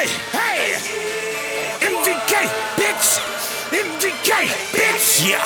hey, MGK, bitch, MGK, bitch, yeah,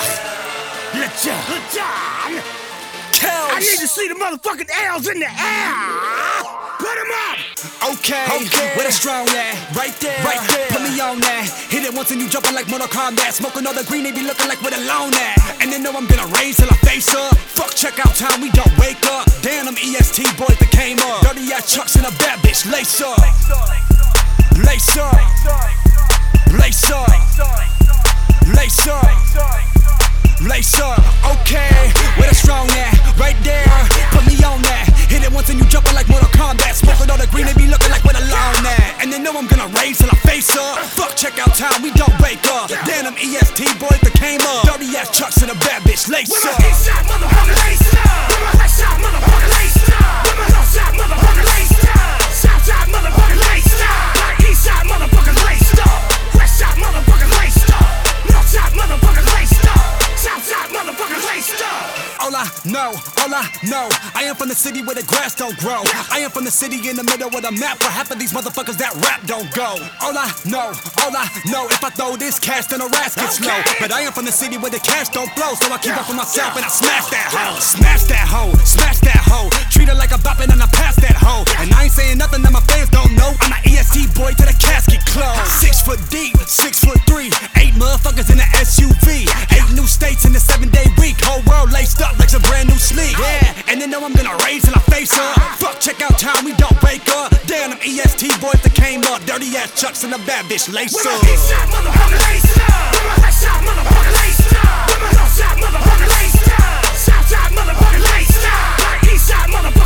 LeJohn, I need to see the motherfucking L's in the air. Put them up. Okay, where the strong at? Right there, put me on that. Hit it once and you jumping like Mortal Kombat. Smoking all the green, they be looking like where the loan at. And they know I'm gonna raise till I face up. Fuck checkout time, we don't wake up. Damn, them EST boys that came up. Dirty ass chucks and a bad bitch, lace up. Lace up. Lace up. Lace up. Lace up. Okay, where the strong at? Right there, put me on that. Hit it once and you jumping like Mortal Kombat. Smoking all the green, they be looking like where the lawn at. And they know I'm gonna raise till I face up. Fuck checkout time, we don't wake up. Damn, them EST boys that came up. Dirty ass trucks and a bad bitch, lace up. Eastside motherfucker, lace up. Westside motherfucker, lace up. Northside motherfucker, lace up. Southside motherfucker, lace up. Eastside motherfucker, lace up. Westside motherfucker, lace up. Northside motherfucker, lace up. Southside motherfucker, lace up. All I know, I am from the city where the grass don't grow. I am from the city in the middle of the map where half of these motherfuckers that rap don't go. All I know, if I throw this cash then the rats get slow. But I am from the city where the cash don't flow, so I keep up for myself and I smash that hoe. Smash that hoe, smash that hoe. Treat her like a boppin' and I pass that hoe. And I ain't saying nothing that my fans don't know. I'm an EST boy till the casket close. 6 foot deep, 6'3", 8 motherfuckers in the SUV. 8 new states in the 7-day week. Whole world laced up like some brand new sleep. Yeah, and they know I'm gonna raise till I face up. Fuck checkout time, we don't wake up. Damn, them EST boys that came up. Dirty ass chucks and a bad bitch, lace up. Eastside motherfucker, lace up. Westside motherfucker, lace up. Northside motherfucker, lace up. Southside motherfucker, lace up. Eastside motherfucker,